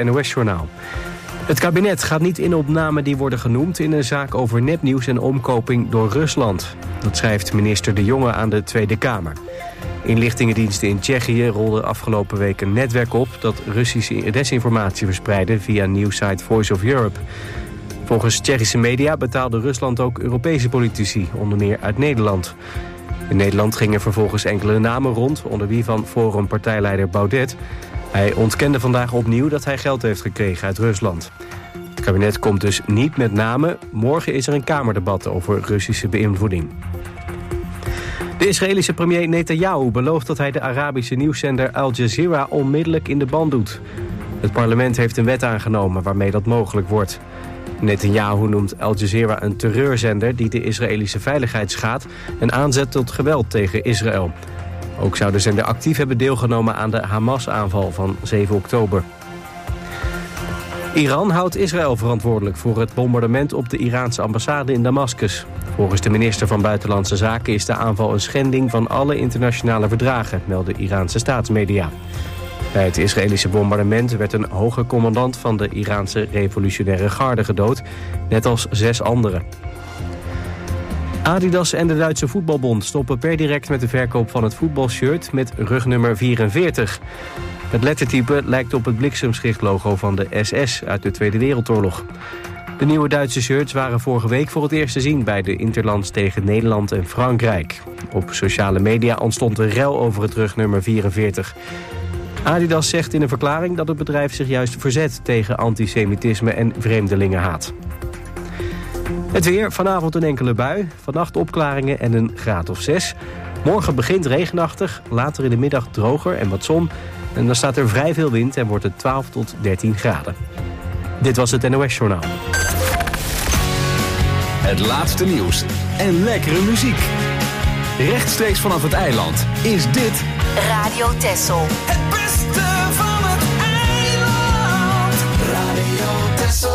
het NOS-journaal. Het kabinet gaat niet in op namen die worden genoemd in een zaak over nepnieuws en omkoping door Rusland. Dat schrijft minister De Jonge aan de Tweede Kamer. Inlichtingendiensten in Tsjechië rolden afgelopen week een netwerk op dat Russische desinformatie verspreidde via nieuwssite Voice of Europe. Volgens Tsjechische media betaalde Rusland ook Europese politici, onder meer uit Nederland. In Nederland gingen vervolgens enkele namen rond, onder wie van Forum-partijleider Baudet. Hij ontkende vandaag opnieuw dat hij geld heeft gekregen uit Rusland. Het kabinet komt dus niet met namen. Morgen is er een kamerdebat over Russische beïnvloeding. De Israëlische premier Netanyahu belooft dat hij de Arabische nieuwszender Al Jazeera onmiddellijk in de ban doet. Het parlement heeft een wet aangenomen waarmee dat mogelijk wordt. Netanyahu noemt Al Jazeera een terreurzender die de Israëlische veiligheid schaadt en aanzet tot geweld tegen Israël. Ook zou de zender actief hebben deelgenomen aan de Hamas-aanval van 7 oktober. Iran houdt Israël verantwoordelijk voor het bombardement op de Iraanse ambassade in Damascus. Volgens de minister van Buitenlandse Zaken is de aanval een schending van alle internationale verdragen, melden Iraanse staatsmedia. Bij het Israëlische bombardement werd een hoge commandant van de Iraanse revolutionaire garde gedood, net als 6 anderen. Adidas en de Duitse voetbalbond stoppen per direct met de verkoop van het voetbalshirt met rugnummer 44. Het lettertype lijkt op het bliksemschichtlogo van de SS uit de Tweede Wereldoorlog. De nieuwe Duitse shirts waren vorige week voor het eerst te zien bij de interlands tegen Nederland en Frankrijk. Op sociale media ontstond een rel over het rugnummer 44. Adidas zegt in een verklaring dat het bedrijf zich juist verzet tegen antisemitisme en vreemdelingenhaat. Het weer, vanavond een enkele bui, vannacht opklaringen en een graad of 6. Morgen begint regenachtig, later in de middag droger en wat zon. En dan staat er vrij veel wind en wordt het 12 tot 13 graden. Dit was het NOS-journaal. Het laatste nieuws en lekkere muziek. Rechtstreeks vanaf het eiland is dit Radio Texel. Het beste van het eiland. Radio Texel.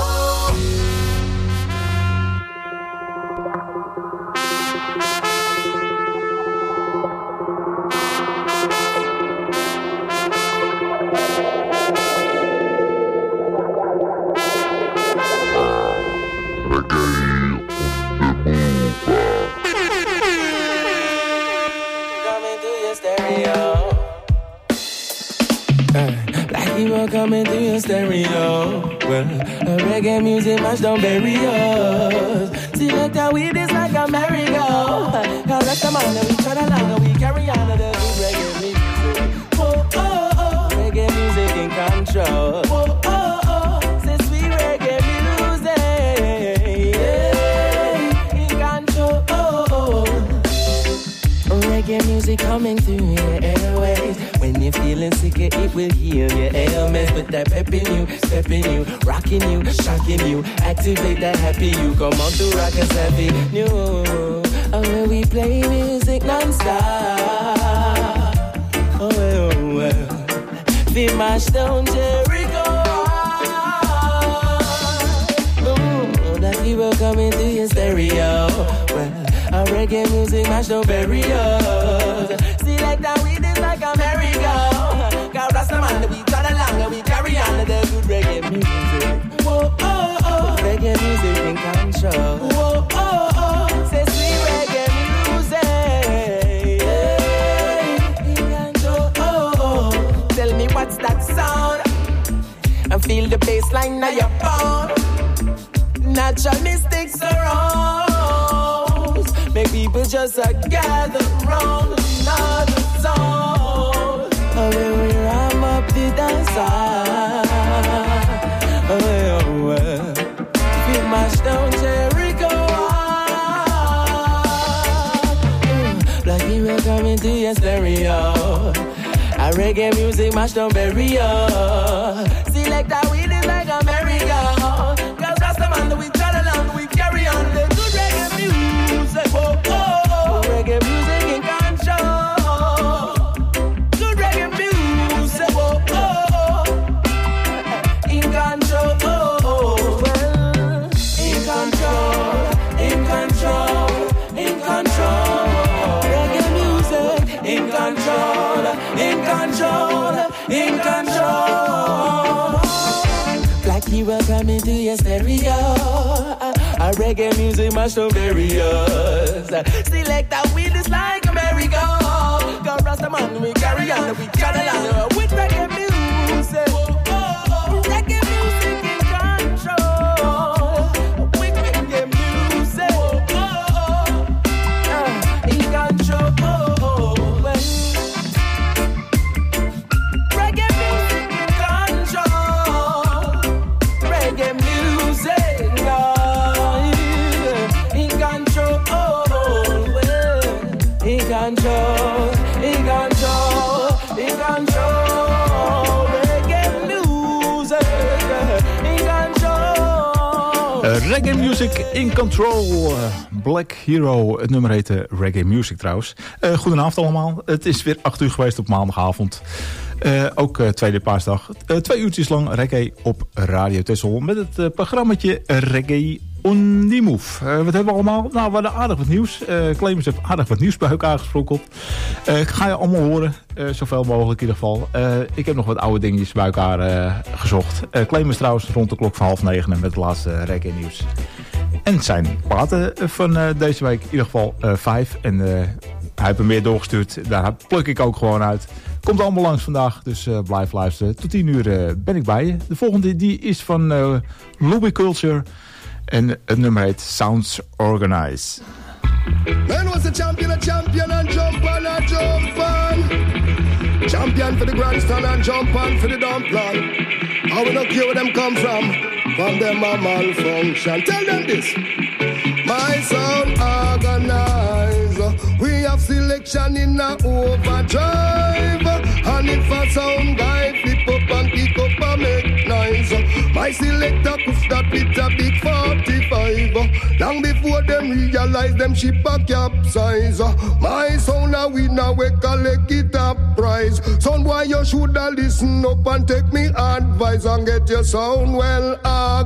Coming through your stereo. Well, reggae music match don't bury us. Select how we this like a merry-go. Cause that's the man that we try to land and we carry on to the good reggae music. Oh, oh, oh. Reggae music in control. Oh, oh, oh. Say sweet reggae music. Yeah, in control. Oh, oh. Reggae music coming through your airways. When you're feeling sick, it will heal your ailments. Put that pep in you, step in you, rocking you, shocking you. Activate that happy you. Come on to rock us happy new. Oh, when we play music non-stop. Oh, well, well. We mash down Jericho. Oh, that people coming through your stereo. Well, our reggae music mash down barriers. See like that we did like a merry-go. God bless the man that we turn along and we carry on to the good reggae music. Whoa, oh, oh. Reggae music in control. Whoa, oh, oh. Say sweet reggae music. Yeah, in control. Oh, oh. Tell me what's that sound? And feel the bass line of your phone. Natural mystics around. Make people just gather round another song. Oh, when we ram up the dance hall. Oh, well, we mash down Jericho. Black people coming to your stereo. Our reggae music mash down barrier. See like that we did like a merry-go. Cause that's the man that we try along, we carry on the good reggae music. Oh, oh, oh. Reggae music in control. Good reggae music. Oh, oh, oh. In control. Oh, oh. Well, in control. In control. In control. Reggae music in control. In control. In control. you welcome into your stereo. A reggae music must know various. Select that weed is like a merry-go. God rasta man, we carry on, we carry on with reggae music. Reggae music in control. With reggae music in control. Reggae music in control. Reggae music in control. In control. In control. In control. Reggae music in control. Reggae Music in Control. Black Hero. Het nummer heet Reggae Music trouwens. Goedenavond allemaal. Het is weer 8 uur geweest op maandagavond. Ook tweede paasdag. 2 uurtjes lang reggae op Radio Texel. Met het programmaatje Reggae on the Move. Wat hebben we allemaal? Nou, we hadden aardig wat nieuws. Clemens heeft aardig wat nieuws bij elkaar aangesprokkeld. Ga je allemaal horen. Zoveel mogelijk in ieder geval. Ik heb nog wat oude dingetjes bij elkaar gezocht. Clemens trouwens rond de klok van 8:30 met het laatste reggae nieuws. En het zijn platen van deze week in ieder geval 5. En hij heeft hem meer doorgestuurd. Daar pluk ik ook gewoon uit. Komt allemaal langs vandaag, dus blijf luisteren. Tot 10 uur ben ik bij je. De volgende die is van Louis Culture. En het nummer heet Sounds Organize. Man was a champion and jump on and jump on. Champion for the grandstand and jump on for the dump plan. I will not care where them come from them a malfunction. Tell them this. My sound organizer. We have selection in a overdrive. And if a sound guy flip up and pick up and make noise. My selector push that with a big 45. Long before them realize them ship a capsize. My sound a winner, we collect it a prize. Sound boy you shoulda listen up and take me advice. And get your sound well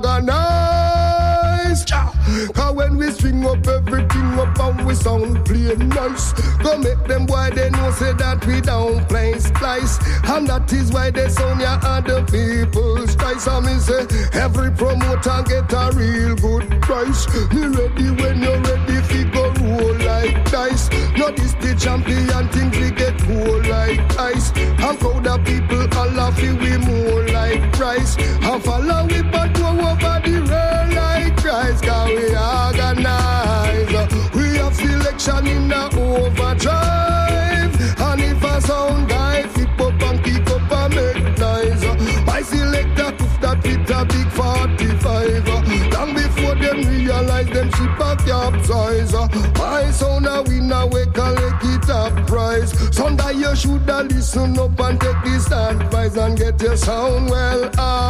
organized. Cause when we string up everything up and we sound plain nice. Go make them boy they know say that we don't play splice. And that is why they sound ya other people's price. And me say every promoter get a real good price. Me ready when you're ready, figure roll like dice. Not this the champion things we get cool like ice. I'm proud of people all of you we more like Christ. And follow we but go over the rail like Christ. Cause we organize. We have selection in a overdrive. And if a sound guy flip up and kick up and make noise. My selector push that with a big 45. Long before them realize them ship a capsize. My sound a winner, we collect it a prize. Sunday you shoulda listen up and take this advice. And get your sound well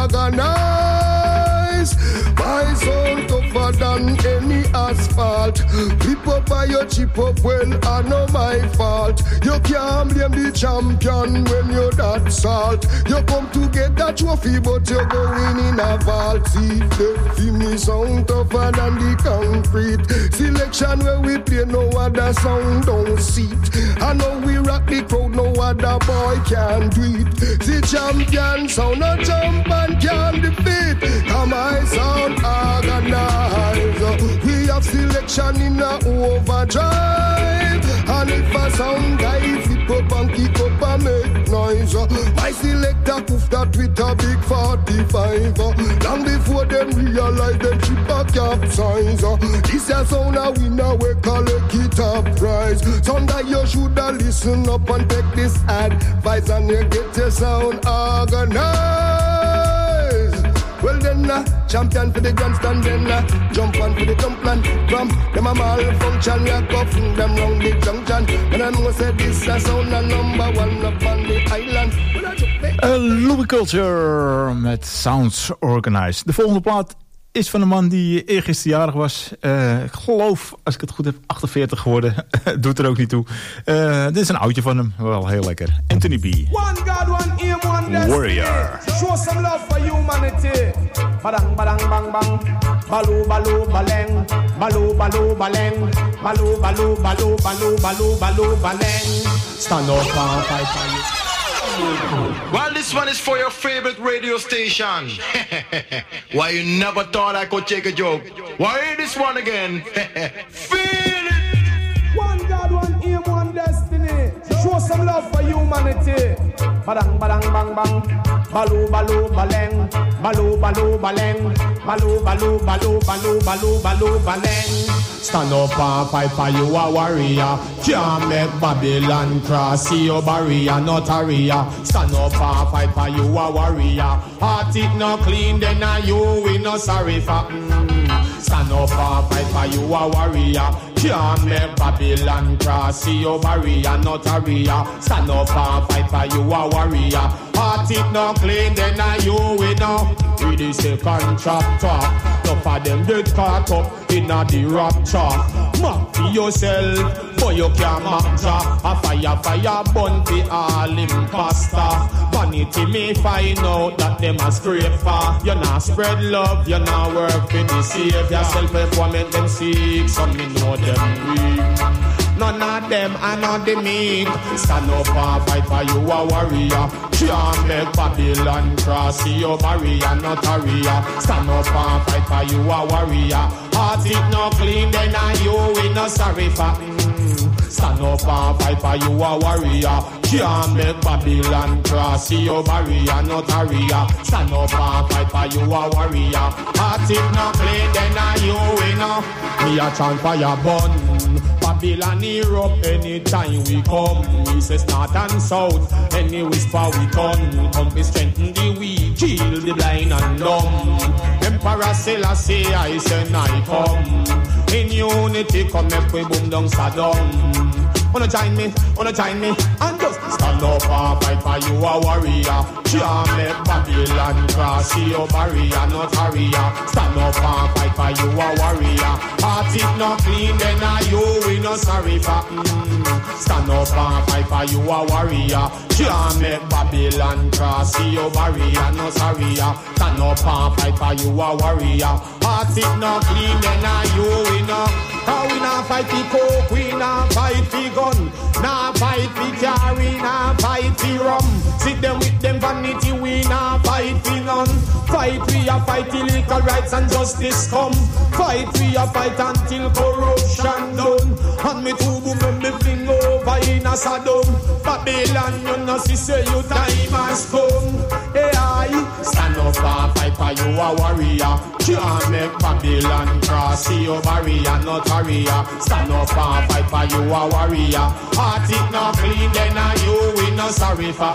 organized. My sound tougher than any asphalt. Flip up by your chip up, well, I know my fault. You can't blame the champion when you're that salt. You come to get that trophy, but you're going in a vault. See, the me sound tougher than the concrete. Selection where we play, no other sound don't seat. I know we rock the crowd, no other boy can do it. The champion sound a jump and can defeat. Come I sound organized. We have selection in a overdrive. And if a sound guy flip up and kick up and make noise. My selector poof that with a big 45. Long before them realize them ship a capsize. This a sound a winner, we collect it a prize. Sunday you shoulda listen up and take this advice. And you get your sound organized. Well then, champion for the grandstand, then jump on for the jump plan. From them a malfunction, we a go from them round the junction. And I know say this a sound a number one up on the island. Louis Culture met Sounds Organized. De volgende plaat is van een man die eergisteren jarig was. Ik geloof, als ik het goed heb, 48 geworden. Doet er ook niet toe. Dit is een oudje van hem. Wel heel lekker. Anthony B. One God, one aim, one destiny. Warrior. Show some love for humanity. Badang, badang, bang, bang. Baloo, baloo, baleng. Baloo, baloo, baleng. Baloo, baloo, baloo, baloo, baloo, baloo, baleng. Stand up and fight for you. Well, this one is for your favorite radio station. Why you never thought I could take a joke? Why hear this one again? Feel it! One God, one aim, one destiny. Show some love for humanity. Badang, badang, bang, bang. Baloo, baloo, baleng. Baloo, baloo, baleng. Baloo, baloo, baloo, baloo, baloo, baloo, baleng. Stand up and fight for you a warrior. Can't make Babylon cross your barrier, not a ria. Stand up and fight for you a warrior. Heart it no clean, then you we no sorry for. Stand up and fight for you a warrior. Can't make Babylon cross your barrier, not a ria. Stand up and fight for you a warrior. Heart it no clean, then you we no. Read the second chapter. Enough of them get caught up in the rapture. Map to yourself, but you can't matter. A fire burn for all imposter. Vanity may find out that them a scraper. You not spread love, you not work for the savior. Self-employment them seek, some me know them weak. None of them are not the meek. Stand up and fight for you a warrior. Can't make Babylon cross your barrier, not a ria. Stand up and fight for you a warrior. Heart it no clean, then you we no sorry for. Stand up and fight for you a warrior. Can't make Babylon cross your barrier, not a ria. Stand up and fight for you a warrior. Heart it no clean, then you we no. Me a chant fire burn. Babylon erupt anytime we come. We say north and south, any whisper we come. Come we strengthen the weak, kill the blind and dumb. Emperor Selassie, I say I come. In unity, come make we boom down Saddam. Wanna join me, and just stand up and fight for you a warrior. Can't make Babylon cross your barrier, not a ria. Stand up and fight for you a warrior. Heart it no clean, then you we no sorry for. Stand up and fight for you a warrior. Can't make Babylon cross your barrier, not a ria. Stand up and fight for you a warrior. Heart it no clean, then you we no. Cause we not fight the coke, we not fight the gun. Not fight the car, we not fight the rum. Sit them with them vanity, we not fight the none. Fight, we a fight till equal rights and justice come. Fight, we a fight until corruption done. And me too boom me fling over in a Sodom. Babylon, you know, see say you time has come. Hey, I stand up and fight for you a warrior. Can't make Babylon cross your barrier, not a ria. Stand up and fight for you a warrior. Heart it no clean, then you we no sorry for.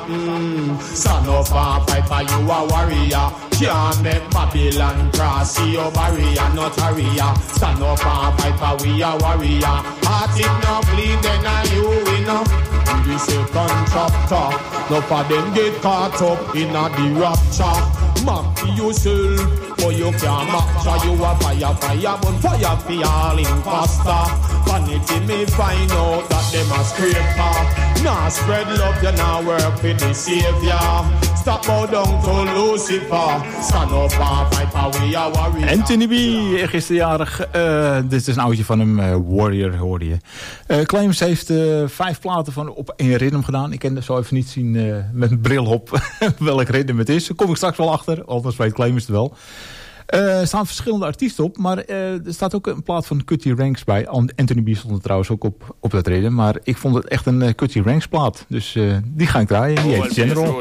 Stand up and fight for you a warrior. Can't make Babylon cross your barrier, not a ria. Stand up and fight for we a warrior. Heart it no clean, then you we no. We say contractor. No for them get caught up in the rapture. Mock yourself, but you can't match. You a fire, but fire for all imposter. Vanity may find out that them a scraper. Nah spread love, you nah work with the savior. Stop bow down to Lucifer. Stand up and fight for we a warrior. Anthony B, gisterjarig. Dit is een oudje van hem, Warrior hoorde je. Claims heeft 5 platen van op 1 ritme gedaan. Ik kan dat zo even niet zien met een bril op welk ritme het is. Daar kom ik straks wel achter, anders weet Claims het wel. Er staan verschillende artiesten op, maar er staat ook een plaat van Cutty Ranks bij. Anthony B stond er trouwens ook op dat ritme, maar ik vond het echt een Cutty Ranks plaat. Dus die ga ik draaien, die heet General.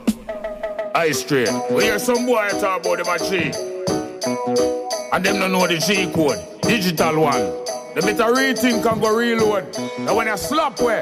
Ice Train. We hear some boy talk about them a G. And them don't know the G code. Digital one. They better rethink and go reload. Now when I slap where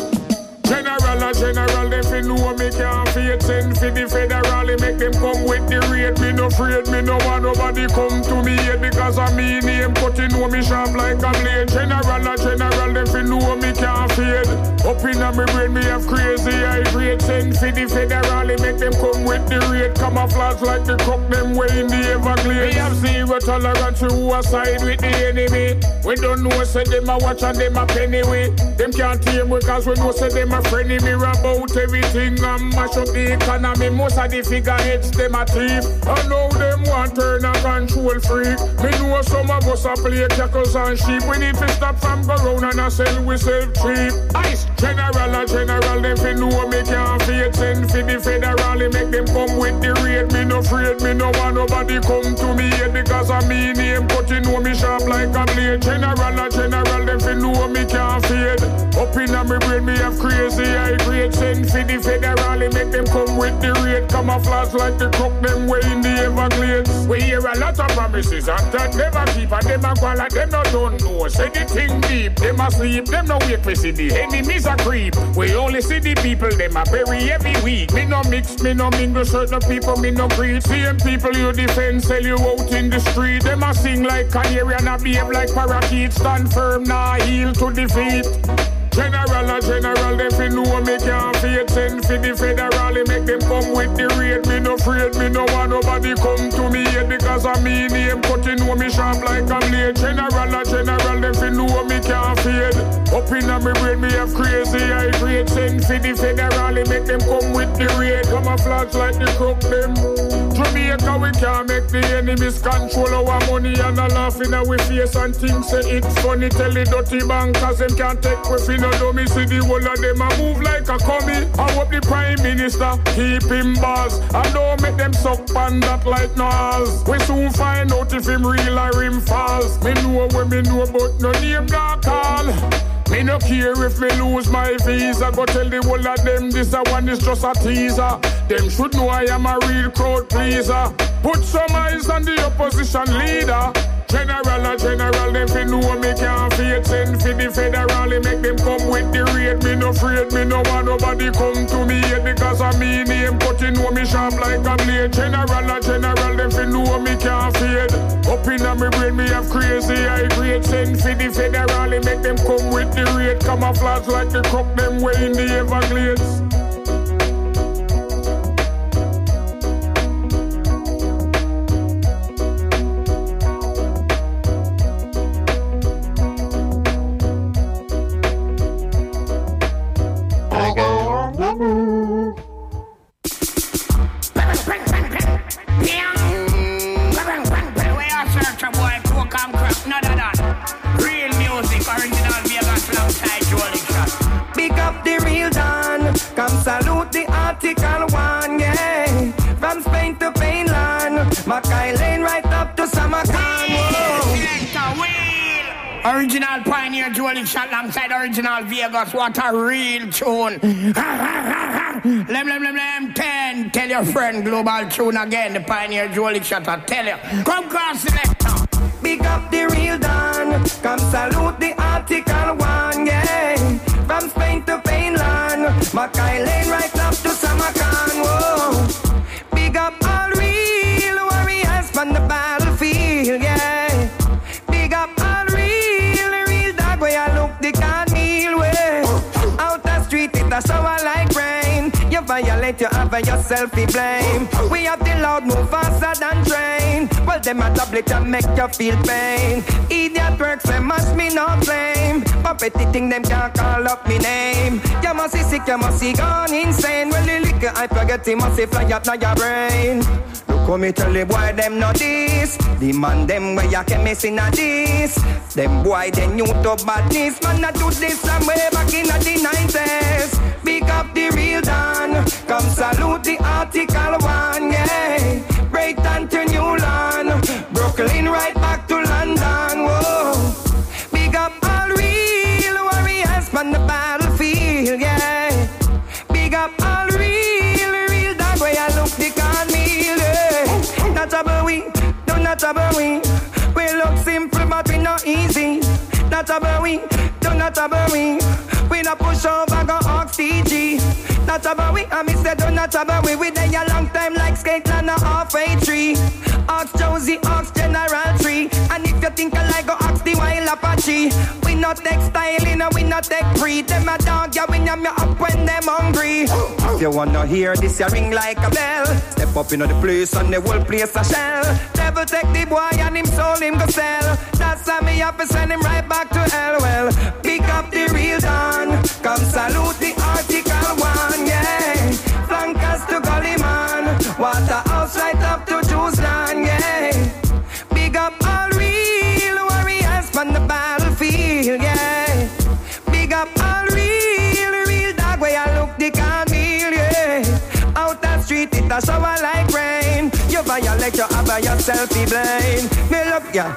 General, they fi know me can't fade. Send for the federal, they make them come with the rate. Me no afraid, me no want nobody come to me yet. Because of me name, cut in know me sharp like a blade. General, they fi know me can't fade. Up in my brain, me have crazy high grade. Send for the federal, they make them come with the rate. Camouflage like the cock, them way in the Everglades. Me have zero tolerance to who side with the enemy. We don't know, say them a watch and them a penny way. Them can't tame we cause we know, say them a friendly me about everything and mash up the economy. Most of the figureheads them a thief. I know them want turn a control freak. Me know some of us a play jackals and sheep. We need to stop from go round and a sell we sell cheap. Ice general a general, them fi know me can't fade. Send fi the federal, make them come with the rate. Me no afraid, me no want nobody come to me yet because of me name. But you know me sharp like a blade. General a general, them fi know me can't fade. Up inna me brain, me have crazy high grade. Send fi the federal, make them come with the rate. Camouflage like the crook, them way in the Everglades. We hear a lot of promises and that never keep. And them a go like them no don't know. Say the thing deep, them a sleep, them no wake we see the enemies a creep. We only see the people, them a bury every week. Me no mix, me no mingle certain people, me no greet. Same people you defend, sell you out in the street. Them a sing like canary and a behave like parakeet. Stand firm, nah heel to defeat. General a general, them fi know me can't fade. Send fi the federal, make them come with the rate. Me no afraid, me no want nobody come to me yet because of me name. Cut you know me sharp like a blade. General a general, them fi know me can't fade. Up inna me brain, me have crazy high grade. Send fi the federal, make them come with the rate. Camouflage like the crook them. Jamaica, we can't make the enemies control our money and a laugh in our face and think say it's funny. Tell the dirty bankers them can't take we fi no dummy. See the whole of them a move like a commie. I hope the prime minister keep him bars and don't make them suck pan that like noise. We soon find out if him real or him false. Me know what me know but no name not call. Me no care if me lose my visa. Go tell the whole of them this a one is just a teaser. Them should know I am a real crowd pleaser. Put some eyes on the opposition leader. General a general, them fi know me can't fade. Send fi the federal, make them come with the rate. Me no afraid, me no want nobody come to me yet because of me name. But you know me sharp like a blade. General a general, them fi know me can't fade. Up inna me brain, me have crazy high grade. Send fi the federal, make them come with the rate. Camouflage like the crook, them way in the Everglades. Original Pioneer Jewelry shot alongside Original Vegas. What a real tune. Lem 10. Tell your friend Global Tune again. The Pioneer Jewelry shot. I tell you. Come cross selector. Big up the real Don. Come salute the Article 1, yeah. From Spain to Painland. Mackay Lane right up to Samarkand. Whoa. Big up all real warriors from the battlefield, yeah. Big up all real dog where I look the cornmeal way. Out the street it a shower like rain. You violate, you have yourself to blame. We have the loud move faster than train. Well, them a tablet and make you feel pain. Idiot works, they must me no blame. Puppety thing, them can't call up me name. You must be sick, you must be gone insane. Well, the liquor I forget, you must fly up now your brain. Look how me tell the boy, them not this. The man, them where you can miss in a this. Them boy, they new to badness. Man, I do this some way back in the 90s. Big up the real Don. Come salute the Article 1, yeah. Brighton to Newland. Brooklyn right back to London, whoa. Big up all real warriors from the battlefield, yeah. Big up all real dog where I look the cornmeal, yeah. Not about we, no not about we. We look simple but we not easy. Not about we, no not about we. We not push over go ox TG. Not about we, I miss do not about we. We there a long time like Skateland or halfway tree. Ox Josie, Ox General Tree. And if you think I like go Ox the Wild Apache. We not take styling and we not take breed. Them a dog, yeah, we yam you up when them hungry. If you wanna hear this, you ring like a bell. Step up in the place and the whole place a shell. Devil take the boy and him soul him go sell. That's why me have to send him right back to hell. Well, pick up the real Don. Come salute the Article 1, yeah. Flankers to Gullyman. Waterhouse right up to Juiceland, yeah. you have by yourself, be blind. Me love ya.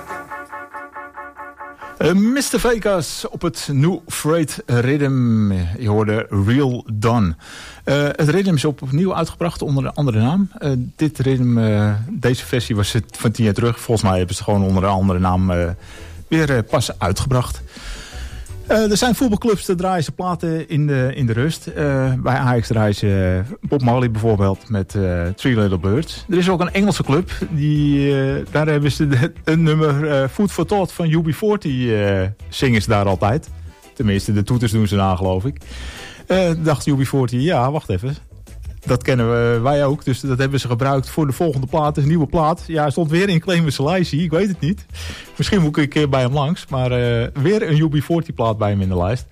Mr. Vegas op het New Freight Rhythm. Je hoorde Real Done. Het rhythm is opnieuw uitgebracht onder een andere naam. Dit rhythm, deze versie was van 10 jaar terug. Volgens mij hebben ze het gewoon onder een andere naam weer pas uitgebracht. Er zijn voetbalclubs te draaien ze platen in de rust. Bij Ajax draaien ze Bob Marley bijvoorbeeld met Three Little Birds. Er is ook een Engelse club. Daar hebben ze een nummer Food for Thought van UB40 zingen ze daar altijd. Tenminste, de toeters doen ze na, geloof ik. Dacht UB40, ja, wacht even. Dat kennen wij ook, dus dat hebben ze gebruikt voor de volgende plaat. Een nieuwe plaat. Ja, hij stond weer in Clemens Selassie, ik weet het niet. Misschien moet ik een keer bij hem langs. Maar weer een UB40 plaat bij hem in de lijst.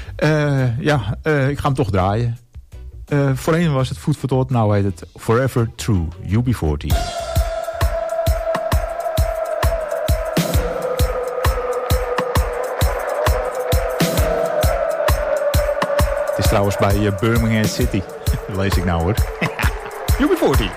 Ik ga hem toch draaien. Voorheen was het Food for Thought, nou heet het Forever True, UB40. Het is trouwens bij Birmingham City. Dat lees ik nou hoor. UB40.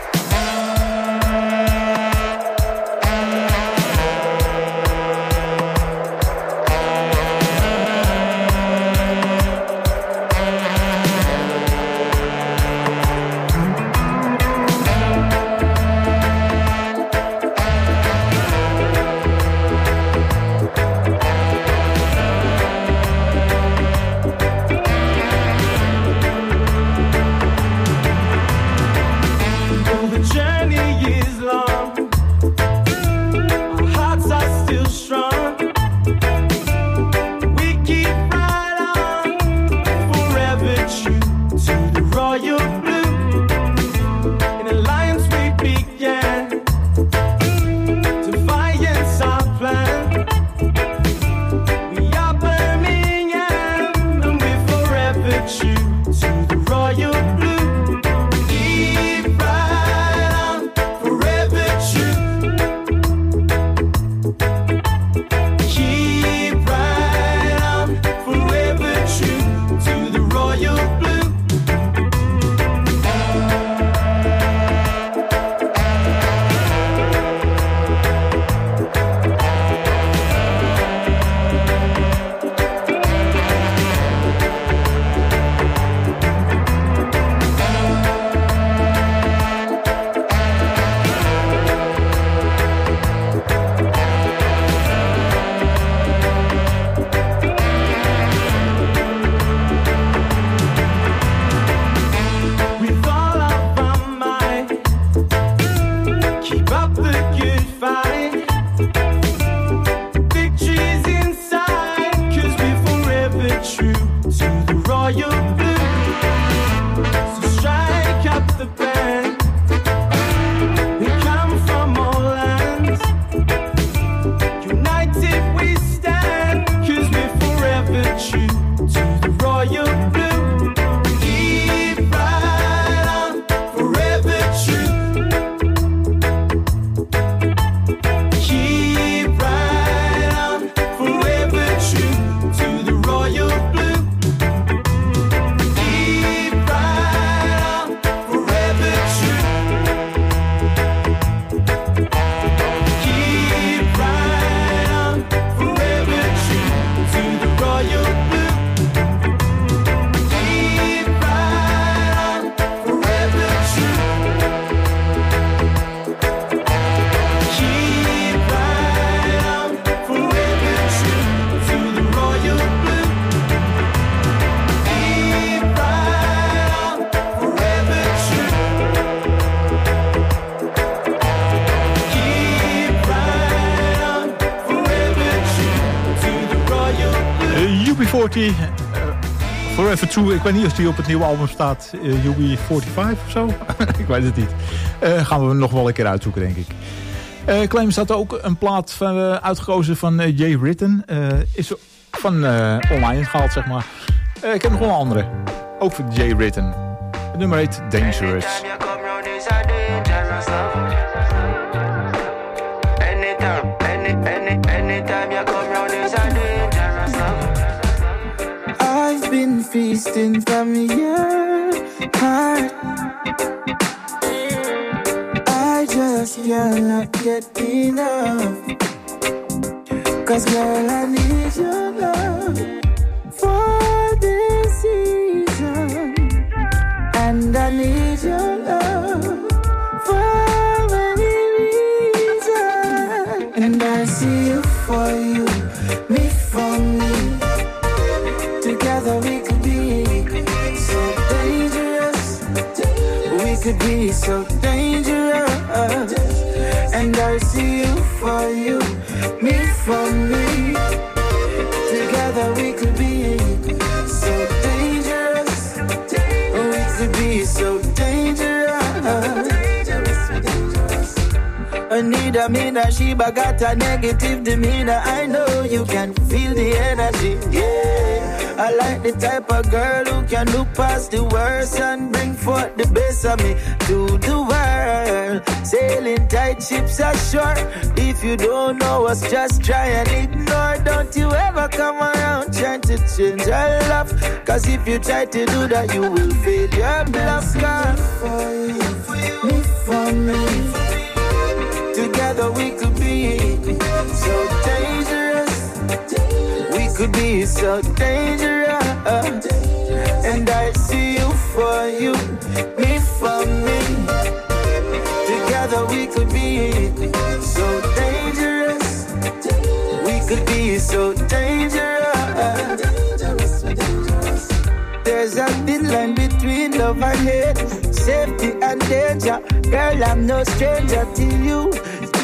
UB40, Forever True. Ik weet niet of die op het nieuwe album staat. UB45 of zo? Ik weet het niet. Gaan we nog wel een keer uitzoeken, denk ik. Clemens had ook een plaat uitgekozen van Jay Ritten. Is van online gehaald, zeg maar. Ik heb nog wel een andere. Ook van Jay Ritten. Het nummer heet Dangerous. I've been feasting from your heart. I just just cannot get enough. 'Cause girl, I need your love for this season, and I need your love for any reason. And I see you for you, me for me. Together we could be so dangerous. We could be so dangerous. And I see you for you, me for me. Together we could be so dangerous. We could be so dangerous. Anita, Mina, Sheba got a negative demeanor. I know you can feel the energy. Yeah, I like the type of girl who can look past the worst and bring forth the best of me to the world. Sailing tight ships are short. If you don't know us, just try and ignore. Don't you ever come around trying to change our love. 'Cause if you try to do that, you will fail your bluff. For you, me for me. Together we could be so dangerous. We could be so dangerous. And I see you for you, me for me. Together we could be so dangerous. We could be so dangerous. There's a thin line between love and hate, safety and danger. Girl, I'm no stranger to you.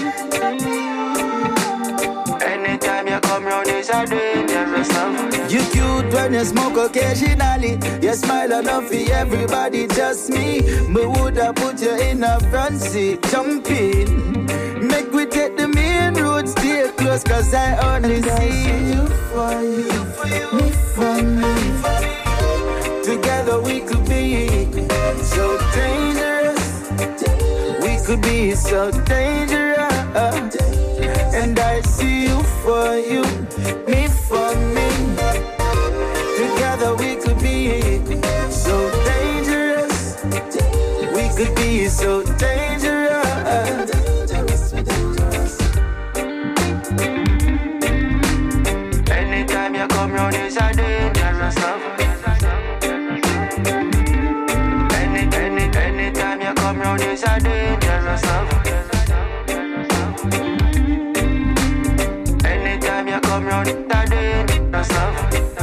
Anytime you come round, it's a dangerous love. You cute when you smoke occasionally. You smile enough for everybody, just me. Me woulda put you in a front seat, jump in. Make we take the main road, stay close, 'cause I only see you for you, me for me. Together we could be so dangerous. We could be so dangerous. And I see you for you, me for me. Together we could be so dangerous. We could be so dangerous. Anytime you come round, it's a dangerous love. Anytime you come round, it's a dangerous love. Anytime you come round, it's a dangerous love.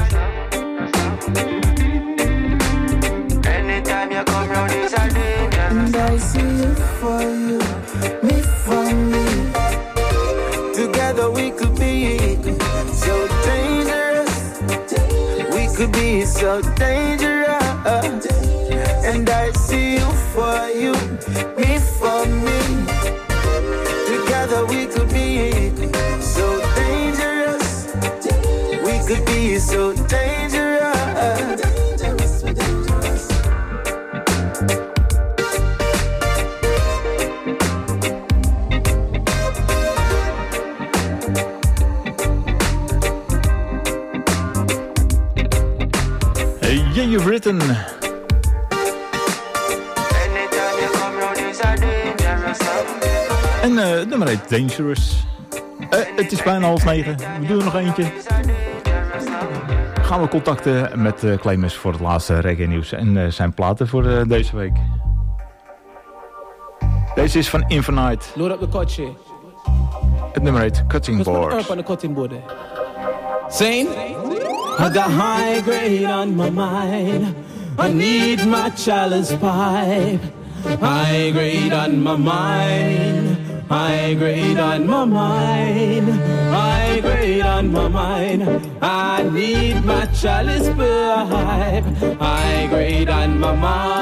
Anytime you come round, it's a dangerous love. And I see you for you, me for me. Together we could be so dangerous. We could be so dangerous. And I see you for you, me for me. Together we could be so dangerous. We could be so dangerous. Yeah, you've written. En nummer 1, Dangerous. Het is bijna 8:30. We doen er nog eentje. Gaan we contacten met Clemens voor het laatste reggae nieuws. En zijn platen voor deze week. Deze is van Infinite. Load up the coche. Het nummer 1, Cutting Board. Put on the cutting board. Saying, I got high grade on my mind. I need my chalice pipe. High grade on my mind. High grade on my mind. High grade on my mind. I need my chalice pipe. High grade on my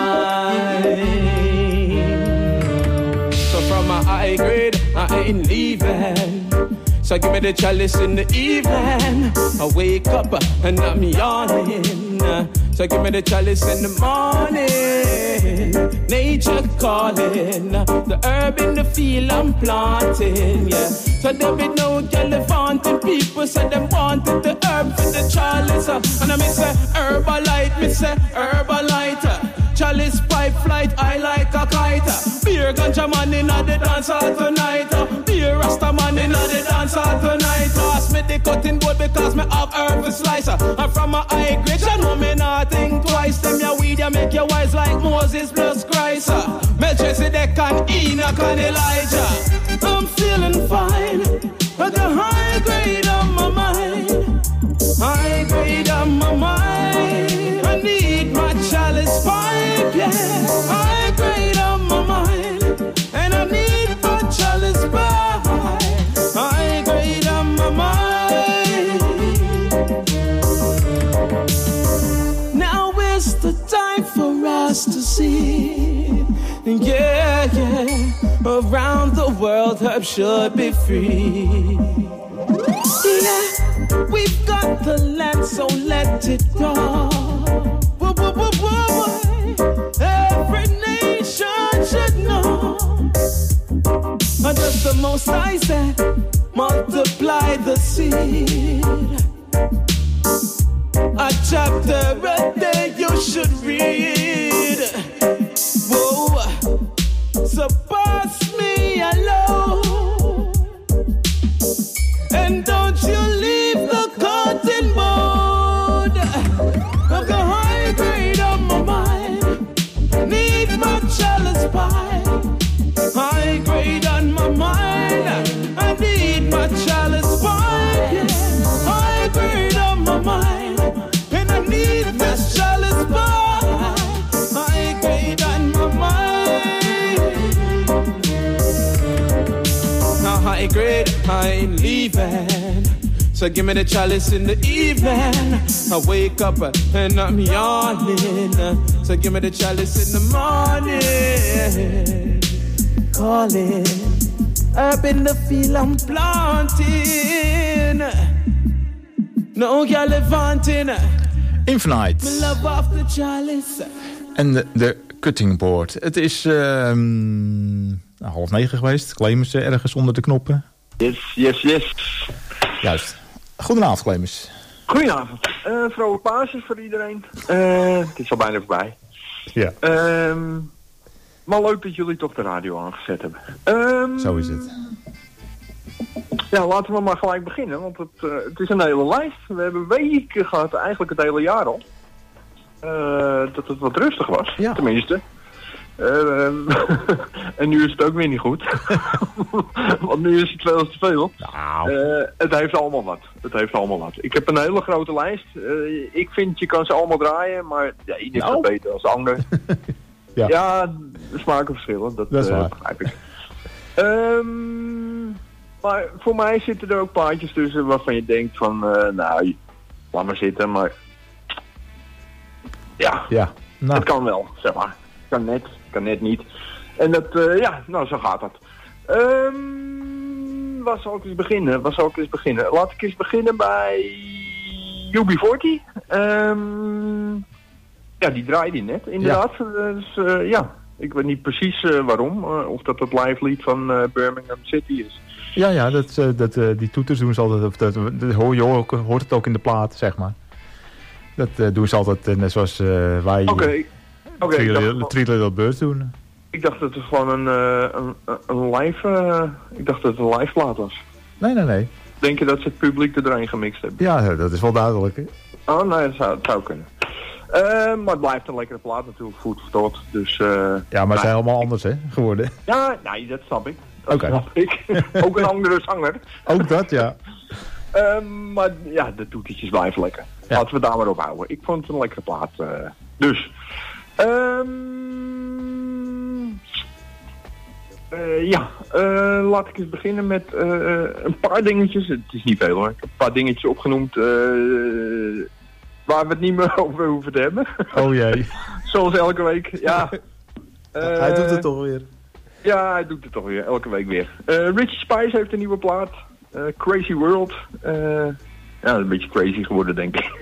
mind. So from my high grade, I ain't leaving. So give me the chalice in the evening. I wake up and I'm yawning. So give me the chalice in the morning. Nature calling. The herb in the field I'm planting, yeah. So there be no gallivanting people. So them wanted the herb for the chalice. And I miss a Herbalite, miss a Herbalite. Chalice pipe fly light high like a kite. Beer ganja man inna the dance hall tonight. Beer rasta man inna the dance hall tonight. Pass me the cutting board because me have herb for slicer. And from a high grade, you know me not think twice. Them your weed, you make you wise like Moses plus Christ. Melchizedek and Enoch and Elijah. I'm feeling fine. At the high grade of my mind. High grade of my mind. I need my chalice pipe, yeah. High grade of my mind. And I need my chalice pipe. High grade of my mind. Now is the time for us to see. Yeah, yeah. Around the world, herb should be free. Yeah, we've got the land, so let it go. Every nation should know. And just the Most I said, multiply the seed. A chapter a day you should read. Whoa, so pass me alone. And don't you leave the cotton board of the high grade of my mind. Need my chalice pie. High grade on my mind. I need my chalice pie. Yeah. High grade on my mind. And I need this chalice pie. High grade on my mind. Now high grade, I ain't leaving. So give me the chalice in the evening. I wake up and I'm yawning. So give me the chalice in the morning. Calling up in the field I'm planting. No gallivanting. Infinite. Me love off the chalice. En de cutting board. Het is 8:30 geweest. Clemens ergens onder de knoppen. Yes, yes, yes. Juist. Goedenavond, Clemens. Goedenavond. Vrolijk Pasen voor iedereen. Het is al bijna voorbij. Ja. Maar leuk dat jullie toch de radio aangezet hebben. Zo is het. Ja, laten we maar gelijk beginnen, want het is een hele lijst. We hebben weken gehad, eigenlijk het hele jaar al. Dat het wat rustig was, ja. Tenminste. En nu is het ook weer niet goed. Want nu is het veel te veel. Nou. Het heeft allemaal wat. Het heeft allemaal wat. Ik heb een hele grote lijst. Ik vind, je kan ze allemaal draaien, maar ja, ieder is het beter als de ander. Ja, de smaken verschillen. Dat begrijp ik. Maar voor mij zitten er ook plaatjes tussen waarvan je denkt van, nou, laat maar zitten, maar ja, nou. Het kan wel, zeg maar. Kan net niet. En dat, nou, zo gaat dat. Waar zal ik eens beginnen? Laat ik eens beginnen bij UB40. Ja, die draaide je net, inderdaad. Ja. Dus, ja, ik weet niet precies waarom. Of dat het live lied van Birmingham City is. Ja, die toeters doen ze altijd. Je hoort het ook in de plaat, zeg maar. Dat doen ze altijd net zoals wij Three Little Birds doen. Ik dacht dat het gewoon een live... ik dacht dat het een live plaat was. Nee. Denk je dat ze het publiek er doorheen gemixt hebben? Ja, dat is wel duidelijk. Hè? Oh, nee, dat zou kunnen. Maar het blijft een lekkere plaat natuurlijk, Food for Thought. Dus, ja, maar het zijn allemaal anders, hè, geworden. Ja, nee, dat snap ik. Oké. Ook een andere zanger. Ook dat, ja. Maar ja, de toetertjes blijven lekker. Ja. Laten we daar maar op houden. Ik vond het een lekkere plaat. Dus. Laat ik eens beginnen met een paar dingetjes. Het is niet veel hoor. Ik heb een paar dingetjes opgenoemd waar we het niet meer over hoeven te hebben. Oh jee. Zoals elke week. Ja. Hij doet het toch weer. Ja, hij doet het toch weer. Elke week weer. Richie Spice heeft een nieuwe plaat. Crazy World. Ja, een beetje crazy geworden denk ik.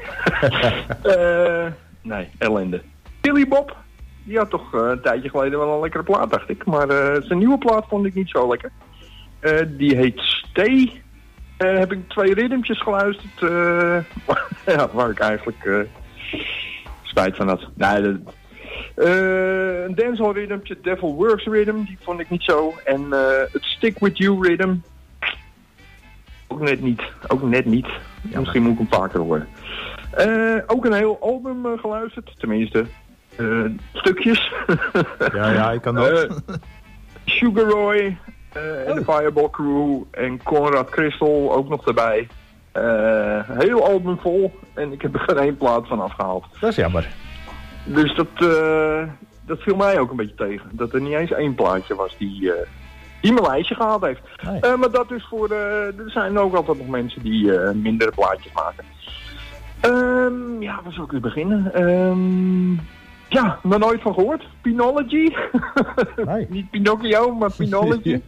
Nee, ellende. Billy Bob. Die had toch een tijdje geleden wel een lekkere plaat, dacht ik. Maar zijn nieuwe plaat vond ik niet zo lekker. Die heet Stay. Heb ik 2 ritmtjes geluisterd. Ja, waar ik eigenlijk spijt van had. Nee, Een dancehall rhythmtje, Devil Works rhythm, die vond ik niet zo. En het Stick With You rhythm, ook net niet. Ja. Misschien moet ik hem vaker horen. Ook een heel album geluisterd, tenminste stukjes. Ja, ik kan dat. Sugar Roy en de Fireball Crew en Conrad Crystal ook nog erbij. Heel album vol en ik heb er geen één plaat van afgehaald. Dat is jammer. Dus dat viel mij ook een beetje tegen. Dat er niet eens één plaatje was die mijn lijstje gehaald heeft. Nee. Maar dat is voor... er zijn ook altijd nog mensen die mindere plaatjes maken. Waar zal ik eens beginnen? Ja, nog nooit van gehoord. Pinology. Nee. Niet Pinocchio, maar Pinology.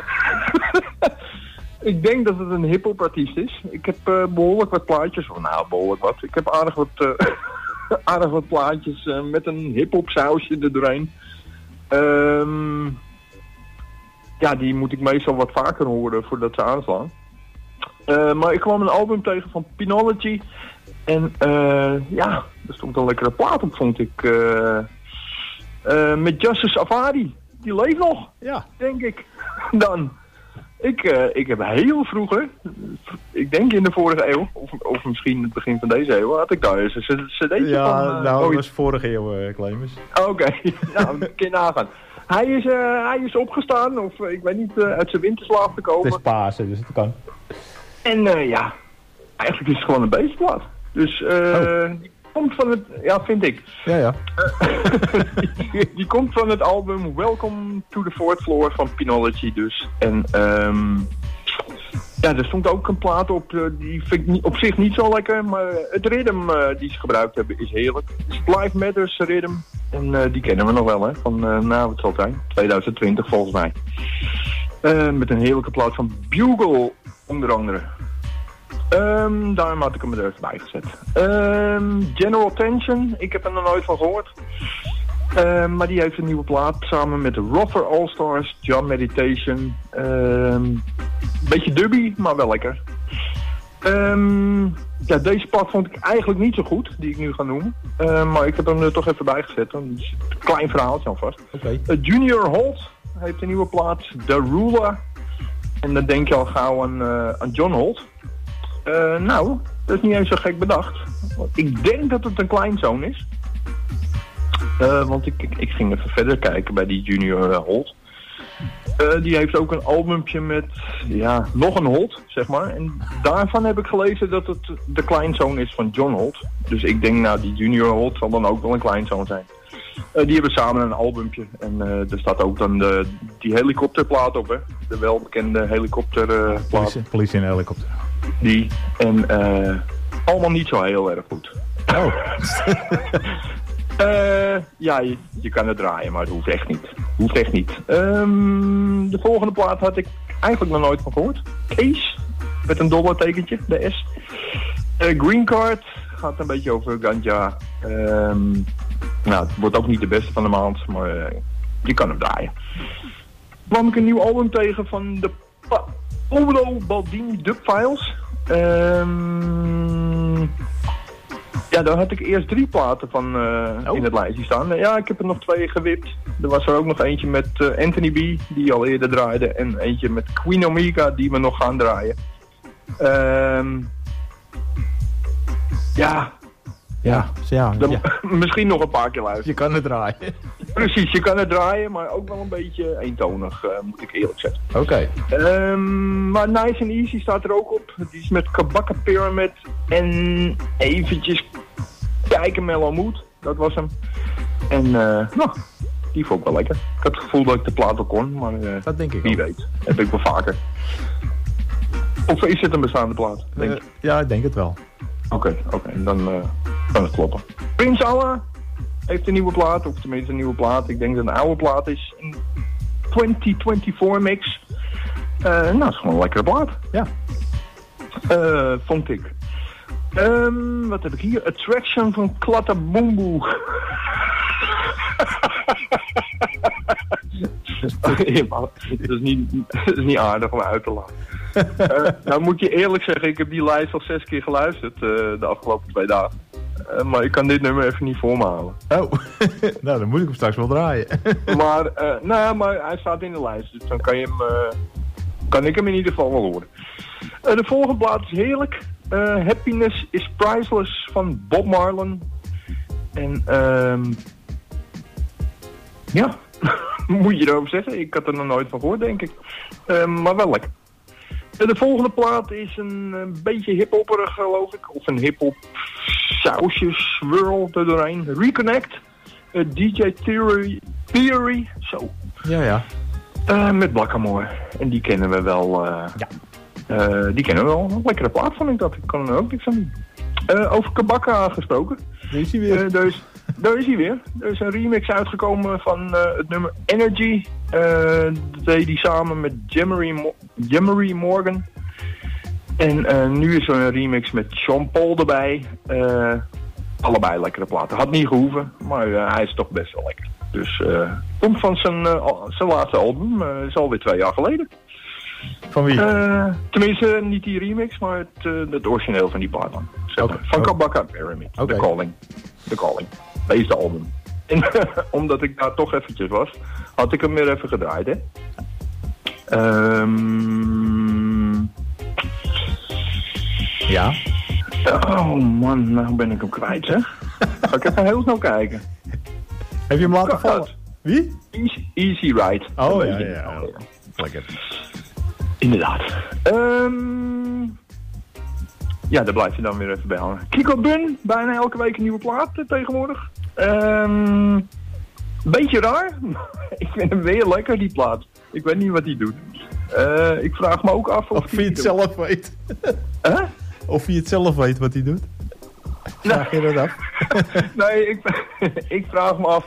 Ik denk dat het een hip-hop artiest is. Ik heb behoorlijk wat plaatjes. Behoorlijk wat. Ik heb aardig wat plaatjes met een hip-hop sausje er doorheen. Die moet ik meestal wat vaker horen voordat ze aanslaan. Maar ik kwam een album tegen van Pinology. En er stond een lekkere plaat op, vond ik. Met Justice Safari. Die leeft nog, denk ik. Dan. Ik heb heel vroeger, ik denk in de vorige eeuw, of misschien het begin van deze eeuw, had ik daar eens een cd'tje van. Dat was vorige eeuw, Clemens. Oké, nou, kun je nagaan. Hij is opgestaan, of ik weet niet, uit zijn winterslaap gekomen. Het is Pasen, dus het kan. En eigenlijk is het gewoon een beestplaat. Dus die komt van het, vind ik. Ja. die komt van het album Welcome to the Fourth Floor van Pinology dus. En er stond ook een plaat op, die vind ik op zich niet zo lekker, maar het ritme die ze gebruikt hebben is heerlijk. Het is Life Matters ritme en die kennen we nog wel, hè, van wat zal het zijn, 2020 volgens mij. Met een heerlijke plaat van Bugle onder andere. Daarom had ik hem er even bij gezet. General Tension, ik heb er nog nooit van gehoord. Maar die heeft een nieuwe plaat samen met de Rother All-Stars, John Meditation. Beetje dubby, maar wel lekker. Deze plaat vond ik eigenlijk niet zo goed, die ik nu ga noemen. Maar ik heb hem er toch even bij gezet. Een klein verhaaltje alvast. Okay. Junior Holt heeft een nieuwe plaat, The Ruler. En dan denk je al gauw aan John Holt. Dat is niet eens zo gek bedacht. Ik denk dat het een kleinzoon is. Want ik ging even verder kijken bij die Junior Holt. Die heeft ook een albumpje met, nog een Holt, zeg maar. En daarvan heb ik gelezen dat het de kleinzoon is van John Holt. Dus ik denk, die Junior Holt zal dan ook wel een kleinzoon zijn. Die hebben samen een albumpje. En er staat ook dan die helikopterplaat op, hè. De welbekende helikopterplaat. Politie en helikopter. Die. En allemaal niet zo heel erg goed. Oh. Je kan het draaien, maar het hoeft echt niet. De volgende plaat had ik eigenlijk nog nooit van gehoord. Case, met een dollartekentje, de S. Green Card, gaat een beetje over ganja. Het wordt ook niet de beste van de maand, maar je kan hem draaien. Kwam ik een nieuw album tegen van de Paolo Baldini Dubfiles. Daar had ik eerst 3 platen van in het lijstje staan. Ik heb er nog 2 gewipt. Er was er ook nog eentje met Anthony B, die al eerder draaide. En eentje met Queen Omega, die we nog gaan draaien. Misschien nog een paar keer luisteren. Je kan het draaien. Precies, je kan het draaien, maar ook wel een beetje eentonig, moet ik eerlijk zeggen. Oké. Maar Nice and Easy staat er ook op. Die is met Kabaka Pyramid en eventjes kijken Mellow Mood. Dat was hem. En die vond ik wel lekker. Ik had het gevoel dat ik de plaat al kon, maar dat denk ik wie weet. Heb ik wel vaker. Of is het een bestaande plaat? Ja, ik denk het wel. Oké, dan kan het kloppen. Prince Allah heeft een nieuwe plaat, of tenminste een nieuwe plaat. Ik denk dat het een oude plaat is. Een 2024 mix. Het is gewoon een lekkere plaat. Ja. Vond ik. Wat heb ik hier? Attraction van Klatta Boomboe. Dat is niet aardig om uit te laten. Nou moet je eerlijk zeggen, ik heb die lijst al 6 keer geluisterd de afgelopen 2 dagen. Maar ik kan dit nummer even niet voor me halen. Oh, nou dan moet ik hem straks wel draaien. Maar hij staat in de lijst, dus dan kan ik hem in ieder geval wel horen. De volgende plaat is heerlijk. Happiness is Priceless van Bob Marley. En ja, moet je erover zeggen. Ik had er nog nooit van gehoord, denk ik. Maar wel lekker. De volgende plaat is een beetje hiphopperig, geloof ik. Of een hiphop sausje swirl er doorheen. Reconnect. DJ Theory. Zo. Ja. Met Blackamoor. En die kennen we wel. Die kennen we wel. Een lekkere plaat vond ik dat. Ik kan er ook niks aan doen. Over Kabaka gesproken. Daar is hij weer. Daar is hij weer. Er is een remix uitgekomen van het nummer Energy. Dat deed hij samen met Jemery Morgan. En nu is er een remix met Sean Paul erbij. Allebei lekkere platen. Had niet gehoeven, maar hij is toch best wel lekker. Dus komt van zijn laatste album. Is alweer 2 jaar geleden. Van wie? Tenminste, niet die remix, maar het origineel van die plaat dan. Van Kabaka Pyramid. The Calling. Deze album. En omdat ik daar toch eventjes was, had ik hem weer even gedraaid, hè. Ja. Oh man, nou ben ik hem kwijt, hè. Ga ik even heel snel kijken. Heb je hem laten vallen? Wie? Easy Ride. Oh ja. Lekker. Inderdaad. Ja, daar blijf je dan weer even bij hangen. Kiko Bun, bijna elke week een nieuwe plaat tegenwoordig. Beetje raar. Ik vind hem weer lekker, die plaat. Ik weet niet wat hij doet. Ik vraag me ook af of hij het zelf weet. Of hij het zelf weet wat hij doet. Vraag je dat af? Nee, ik vraag me af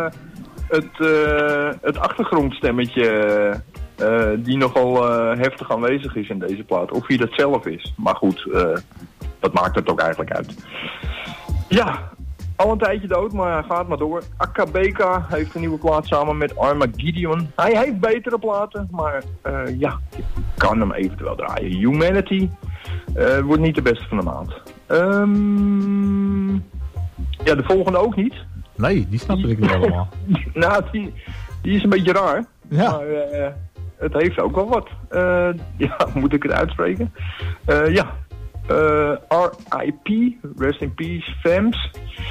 het achtergrondstemmetje die nogal heftig aanwezig is in deze plaat. Of hij dat zelf is. Maar goed, dat maakt het ook eigenlijk uit. Ja, al een tijdje dood, maar hij gaat maar door. Akabeka heeft een nieuwe plaat samen met Armageddon. Hij heeft betere platen, maar ja, ik kan hem eventueel draaien. Humanity wordt niet de beste van de maand. Ja, de volgende ook niet. Nee, die snap ik niet helemaal. Nou, die is een beetje raar. Ja. Maar het heeft ook wel wat. Ja, moet ik het uitspreken? Ja. R.I.P. Rest in Peace, Femmes.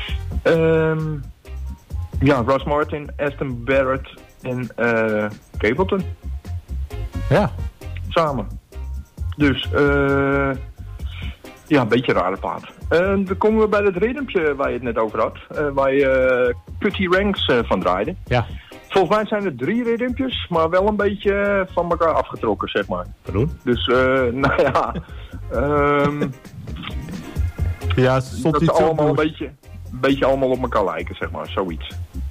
Ja, Ross Martin, Aston Barrett en Capleton. Ja. Samen. Dus, ja, een beetje een rare plaat. Dan komen we bij het ritmetje waar je het net over had. Waar je Cutty Ranks van draaide. Ja. Volgens mij zijn er 3 ritmpjes, maar wel een beetje van elkaar afgetrokken, zeg maar. Pardon? Dus, nou ja... ja, dat ze allemaal een beetje allemaal op elkaar lijken, zeg maar, zoiets.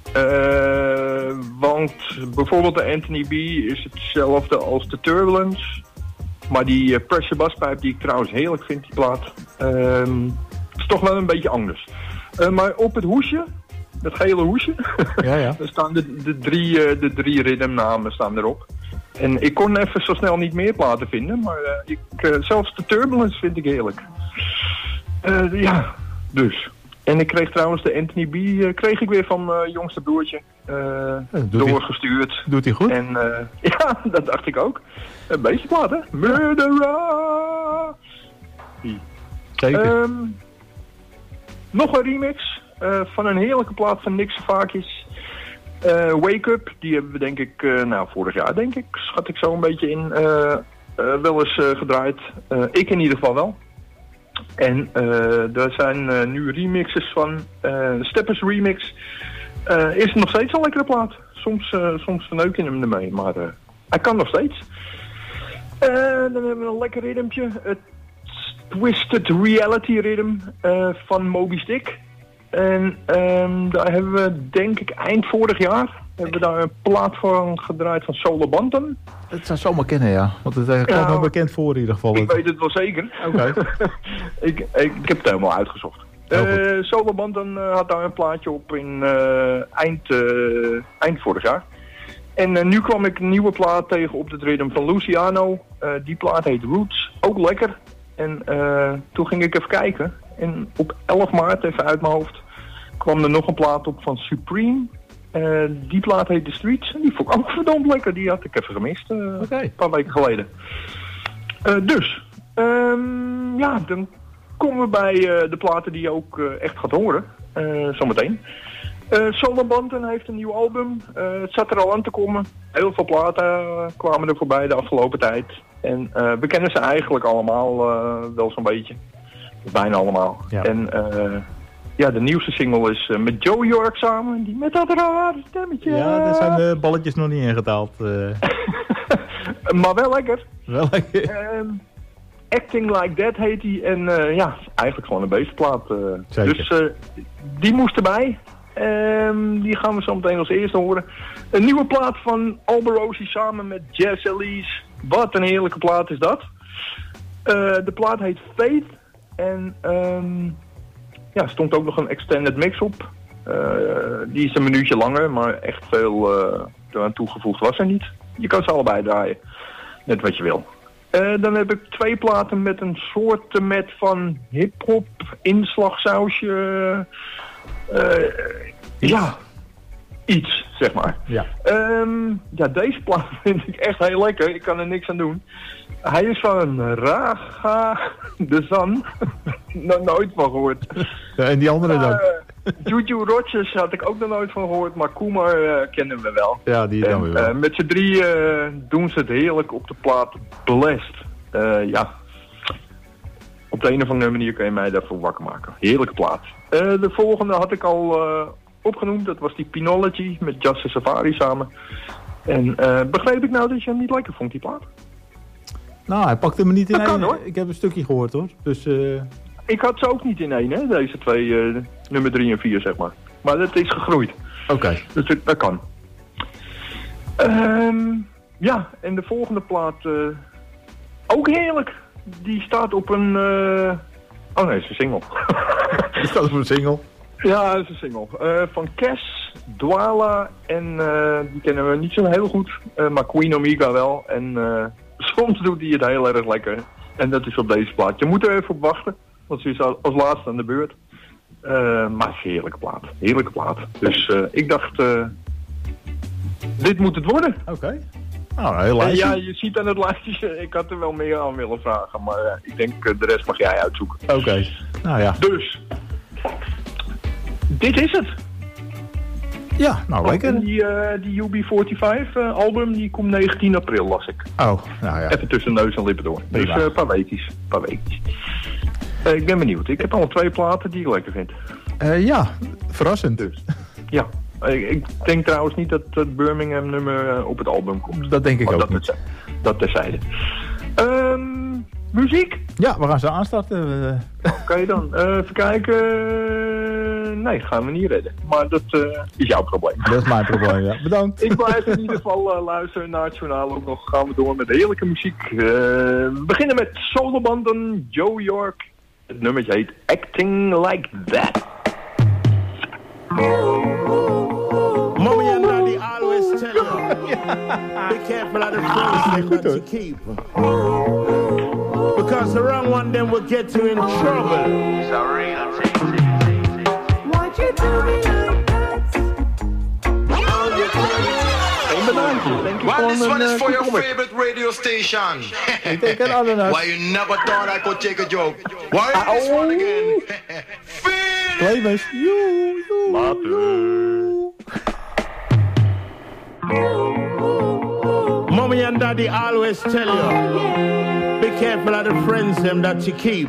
Want bijvoorbeeld de Anthony B is hetzelfde als de Turbulence. Maar die Pressure Basspipe, die ik trouwens heerlijk vind, die plaat, is toch wel een beetje anders. Maar op het hoesje, dat gele hoesje, ja. daar staan de drie ritmnamen staan erop. En ik kon even zo snel niet meer platen vinden, maar zelfs de Turbulence vind ik heerlijk. Ja, dus. En ik kreeg trouwens de Anthony B, kreeg ik weer van mijn jongste broertje doorgestuurd. Doet hij goed? En ja, dat dacht ik ook. Een beetje plaat, hè? Murderer! Zeker. Nog een remix van een heerlijke plaat van Nick Savakis. Wake Up, die hebben we denk ik, vorig jaar denk ik, schat ik zo een beetje in, wel eens gedraaid. Ik in ieder geval wel. En er zijn nu remixes van. Steppers remix is nog steeds een lekkere plaat. Soms verneuk je hem ermee, maar hij kan nog steeds. Dan hebben we een lekker ritmetje. Het Twisted Reality Rhythm van Moby Stick. En daar hebben we denk ik eind vorig jaar hebben we daar een plaat van gedraaid van Solo Bantam. Het zou zomaar kennen, ja. Want het kwam me bekend voor in ieder geval. Ik weet het wel zeker. Oké. ik heb het helemaal uitgezocht. Solo Bantam had daar een plaatje op in eind vorig jaar. En nu kwam ik een nieuwe plaat tegen op het ritme van Luciano. Die plaat heet Roots. Ook lekker. En toen ging ik even kijken. En op 11 maart, even uit mijn hoofd, kwam er nog een plaat op van Supreme. Die plaat heet The Streets. En die vond ik ook verdomd lekker. Die had ik even gemist. Een paar weken geleden. Dan komen we bij de platen die je ook echt gaat horen. Zometeen. Solomon Banton heeft een nieuw album. Het zat er al aan te komen. Heel veel platen kwamen er voorbij de afgelopen tijd. En we kennen ze eigenlijk allemaal wel zo'n beetje. Bijna allemaal. Ja. En de nieuwste single is met Joe York samen. Die met dat rare stemmetje. Ja, daar zijn de balletjes nog niet ingeteld. Maar wel lekker. Wel lekker. Acting Like That heet hij. En eigenlijk gewoon een beestplaat. Dus die moest erbij. Die gaan we zo meteen als eerste horen. Een nieuwe plaat van Alborosie samen met Jazz Elise. Wat een heerlijke plaat is dat. De plaat heet Faith. En er stond ook nog een extended mix op. Die is een minuutje langer, maar echt veel eraan toegevoegd was er niet. Je kan ze allebei draaien. Net wat je wil. Dan heb ik 2 platen met een soort van hip-hop inslagsausje. Iets, zeg maar. Ja. Deze plaat vind ik echt heel lekker. Ik kan er niks aan doen. Hij is van Raga de Zan. Nog nooit van gehoord. Ja, en die andere dan? Juju Rogers had ik ook nog nooit van gehoord. Maar Kumar kennen we wel. Ja, die dan weer wel. Met z'n 3 doen ze het heerlijk op de plaat Blessed. Op de een of andere manier kun je mij daarvoor wakker maken. Heerlijke plaat. De volgende had ik al opgenoemd. Dat was die Pinology met Justice Safari samen. En begreep ik nou dat je hem niet lekker vond, die plaat? Nou, hij pakte me niet in één. Hoor. Ik heb een stukje gehoord, hoor. Dus, Ik had ze ook niet in één, hè? Deze 2, nummer 3 en 4, zeg maar. Maar dat is gegroeid. Oké. Dus dat kan. En de volgende plaat... ook heerlijk. Die staat op een... Oh nee, het is een single. Die staat op een single? Ja, dat is een single. Van Cass, Dwala en die kennen we niet zo heel goed. Maar Queen Omega wel. En soms doet hij het heel erg lekker. En dat is op deze plaat. Je moet er even op wachten. Want ze is als laatste aan de beurt. Maar het is een heerlijke plaat. Heerlijke plaat. Dus ik dacht... dit moet het worden. Oké. Nou, heel lijstje. Ja, je ziet aan het lijstje, ik had er wel meer aan willen vragen, maar ik denk de rest mag jij uitzoeken. Oké. Nou ja. Dus, dit is het. Ja, nou lekker. Die UB45 album, die komt 19 april, las ik. Oh, nou ja. Even tussen neus en lippen door. Dus een paar weekjes. Ik ben benieuwd. Ik heb al 2 platen die ik lekker vind. Ja, verrassend. Dus, ja. Ik denk trouwens niet dat het Birmingham nummer op het album komt. Dat denk ik ook niet. Dat terzijde. Muziek? Ja, we gaan zo aanstarten. Oké dan. Even kijken. Nee, gaan we niet redden. Maar dat is jouw probleem. Dat is mijn probleem, ja. Bedankt. Ik blijf in ieder geval luisteren naar het journaal. Ook nog gaan we door met de heerlijke muziek. We beginnen met Solomon Banton, Joe York. Het nummertje heet Acting Like That. Mommy and daddy always tell you, be careful of the friends that you keep. Because the wrong one then will get you in trouble. It's a real thing. Why'd you do me like that? Well, this one is for your favorite radio station. Why you never thought I could take a joke? Why this one again? Flavors. Mommy and daddy always tell you, be careful of the friends them that you keep.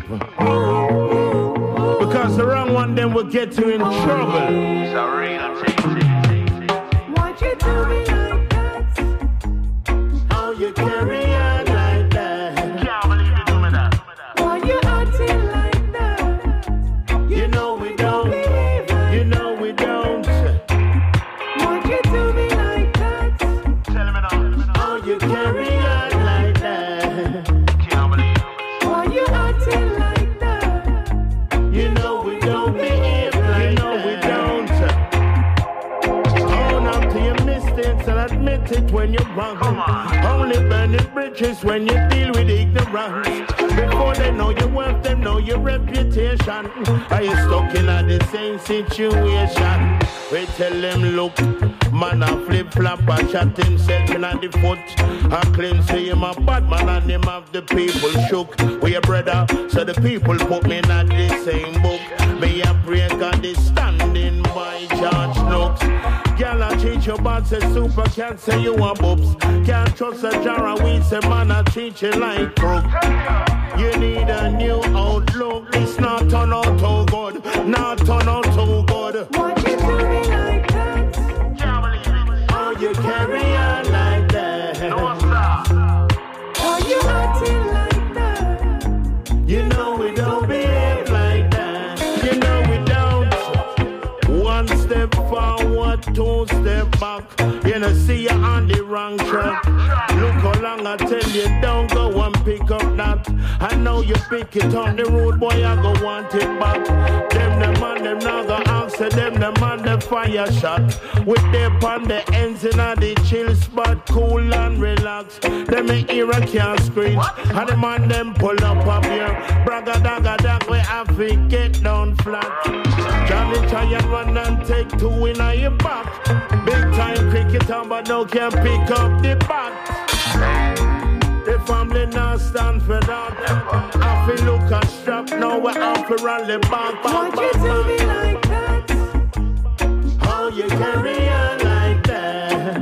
Because the wrong one then will get you in trouble. It's a real thing. Why'd you do me like that? How you carry on like that? Can't believe you do me that. Why you acting like that? You know we don't. You know we don't. Why'd you do me like that? Tell me now. How you carry on like that? Can't believe it. Why you acting like that? You know we don't behave like that. You know we don't. Own up to your mistakes and admit it when you're wrong. Only burning bridges when you deal with it. ignorance. Before they know your worth, they know your reputation. Are you stuck in the same situation? We tell them, look, man a flip-flop, a shot himself in the foot. I claim say him a bad man and him have the people shook. We a brother, so the people put me in the same book. Me a pray God is standing by George Nooks. Girl, I treat your bad, say super, can't say you a boobs. Can't trust a jar of weed, say man, I treat you like crook. You need a new outlook, it's not turn out too good, not turn out too good. Why you do me like that? Oh, you carry on like that. No, stop. Why you acting like that? You know we don't behave like that. You know we don't. One step forward, two step back. You know, see you on the wrong track. Look how long I tell you, don't go and pick up that. I know you pick it on the road, boy, I go want it back. Them the man, them now go answer them, the man, the fire shot. With them on the ends in the chill spot, cool and relax. Them in era can't screech, and the man, them pull up here. Bragga dagga dag, we have to get down flat. Johnny try and run and take two in your back. Big time cricketer, but no can pick up the bat. The family not stand for that. I feel look a strap, now we have to rally back. Why you do me like that? How you carry on like that?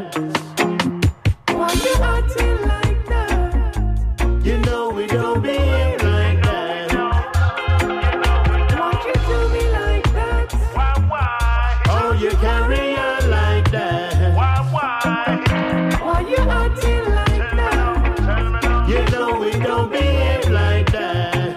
Why you acting like that? You know we don't behave like that. Why you do me like that? How you carry on like that? Why you acting like that? You know we don't behave like that.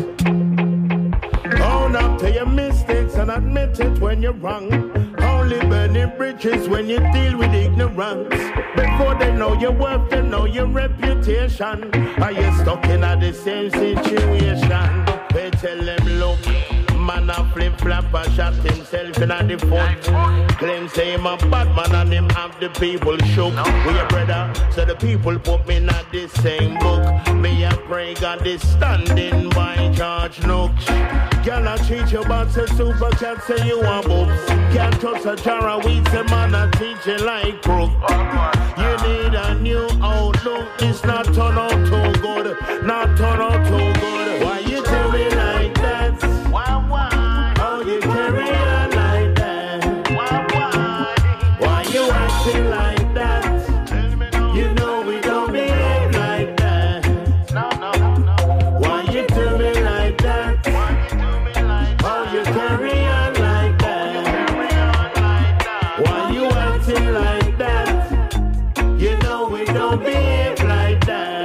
Own up to your mistakes and admit it when you're wrong. Only burning bridges when you deal with ignorance. Before they know your worth, they know your reputation. Are you stuck in the same situation? They tell them, look, man a flip-flop, a shot himself in the foot. Claim say him a bad man and him have the people shook. We a brother, so the people put me in the same book. Me a pray God is standing by George Nooks. Girl, I treat you bad, say super, can't say you a boobs. Can't touch a jar of weed, say man I teach you like crook. You need a new outlook, it's not turn out too good, not turn out too good. Why you tell me like that? How you carry on like that? Why you acting like that? You know we don't behave like that. Why you do me like that? How you carry on like that? Why you acting like that? You know we don't behave like that.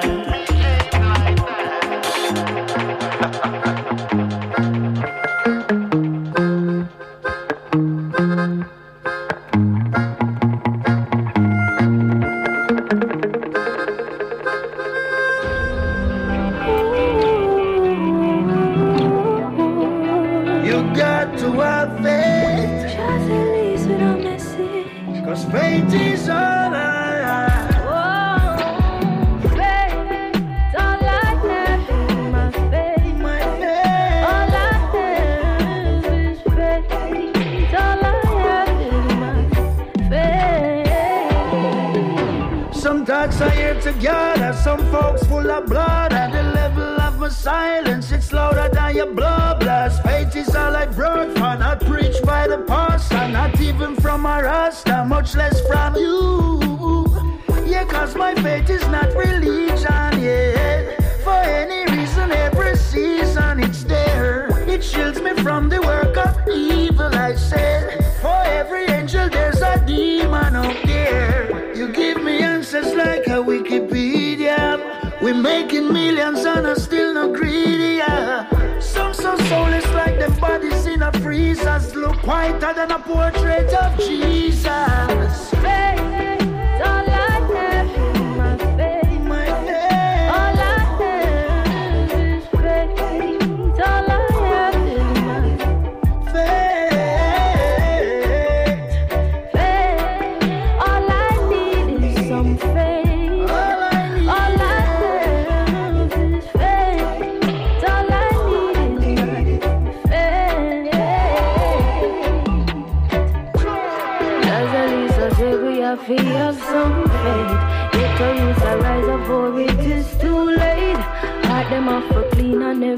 You got to have faith. Just release with a message. Cause faith is all I have. Faith, all I have is my faith. All I have is faith. All I have is my faith. Some talks are here together, some folks full of blood. At the level of my silence, it's louder than your blood blast. Faith is all I brought for, not preached by the pastor, not even from a rasta, much less from you. Yeah, cause my faith is not religion, yeah. For any reason, every season it's there. It shields me from the work of evil, I said. For every angel there's a demon up there. You give me answers like a Wikipedia. We're making millions and I'm still not greedy, yeah. Some so soulless like them bodies in a freezers. Look whiter than a portrait of Jesus. Faith, all I have is my faith. All I have is faith. All I have is my faith. All I need is some faith. All I have is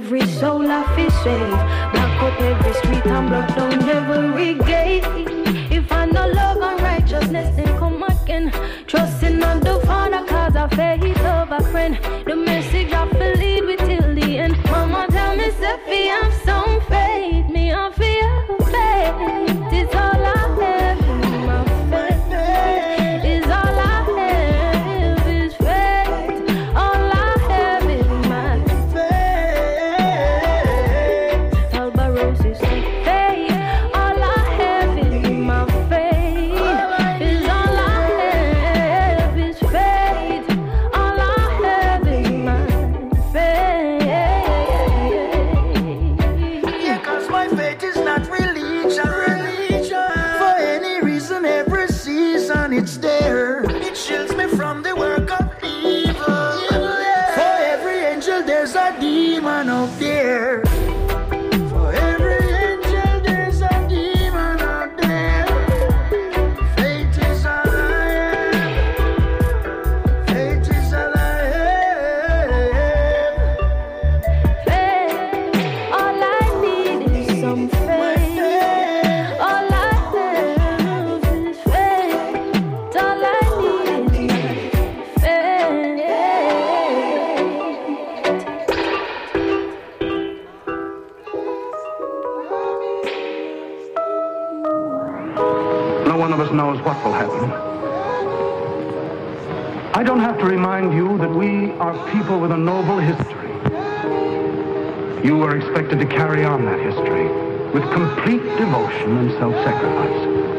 every soul I feel safe. Block up every street and block down every gate. If I no love and righteousness, then come again. Trusting on the Father, cause I faith of a friend. The message I feel lead with till the end. Mama tell me, Steffi, have some faith. Me, I feel faith. It's all I have. My faith is all I have. Is faith. All I have is my faith. Albaros is faith. All I have is my faith. Is all I have is faith. All I have is my faith. Yeah, 'cause my faith is not religion. For any reason, every season it's there. It shields me from the work of evil. For every angel, there's a demon out there. For every angel, there's a demon out there. Faith is all I have. Faith is all I have. All I need is some faith. All I have is faith. All I need is faith. No one of us knows what will happen. I don't have to remind you that we are people with a noble history. You are expected to carry on that history with complete devotion and self-sacrifice.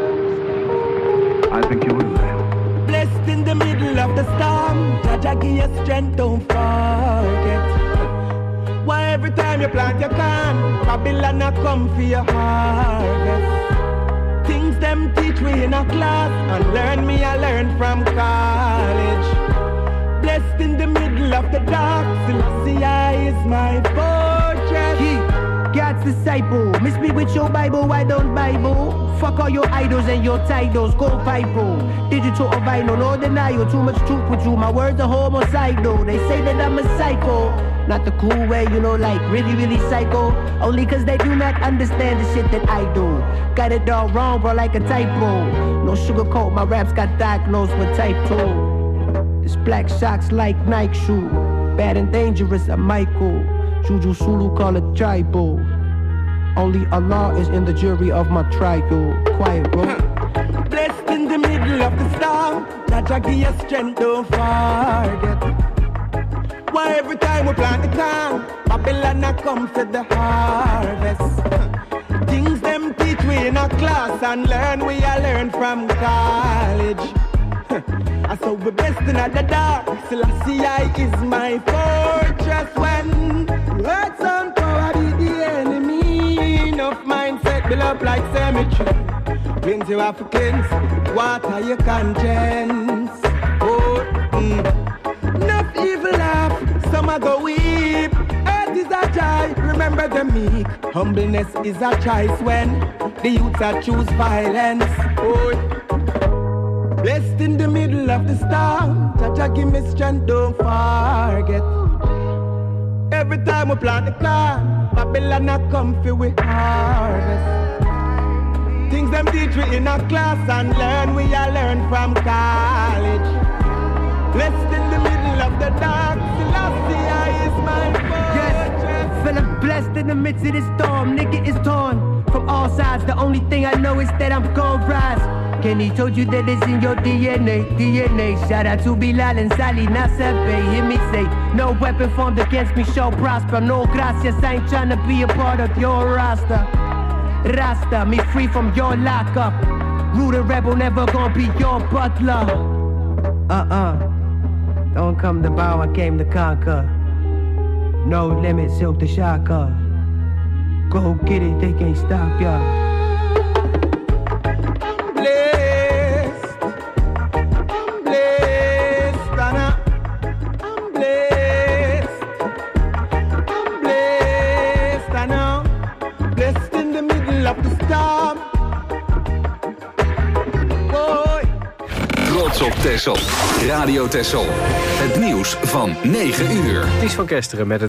I think you will. Blessed in the middle of the storm, Jaja give you strength, don't forget. Why every time you plant your corn, Babylon a come for your harvest. Things them teach we in a class, and learn me I learn from college. Blessed in the middle of the dark, Selassie is my fortress. God's disciple, miss me with your Bible, why don't Bible? Fuck all your idols and your titles, go Bible. Digital or vinyl, no denial, too much truth with you, my words are homicidal. They say that I'm a psycho, not the cool way, you know, like really psycho. Only cause they do not understand the shit that I do. Got it all wrong, bro, like a typo. No sugarcoat, my raps got diagnosed with type 2. It's black socks like Nike shoe. Bad and dangerous, I'm Michael. Juju Sulu call it tribal. Only Allah is in the jury of my trial. Quiet, bro. Blessed in the middle of the storm, Jaja give you strength, don't forget. Why every time we plant the corn, Babylon a come for the harvest. Things them teach we in a class, and learn we a learn from college. I saw we blessed in the dark, Selassie is my fortress. When words on power beat the enemy, enough mindset build up like cemetery. Cleanse your Africans, water your conscience. Enough evil laugh, some a go weep. Earth is a joy, remember the meek. Humbleness is a choice when the youths a choose violence. Blessed in the middle of the storm, Jaja give me strength, don't forget. Every time we plant the corn, Babylon a come for we harvest. Things them teach we in a class, and learn we a learn from college. Blessed in the middle of the dark, Selassie is my fortress. Feeling blessed in the midst of this storm, nigga is torn from all sides. The only thing I know is that I'm gon' rise. Kenny told you that it's in your DNA. Shout out to Bilal and Sally Nasabe. Hear me say, no weapon formed against me shall prosper. No gracias, I ain't tryna be a part of your roster. Rasta, me free from your lockup. Rude and rebel, never gonna be your butler. Don't come to bow, I came to conquer. No limit, Silk the Shaka. Go get it, they can't stop ya. Op Texel. Radio Texel. Het nieuws van 9 uur. Ties van Kesteren met het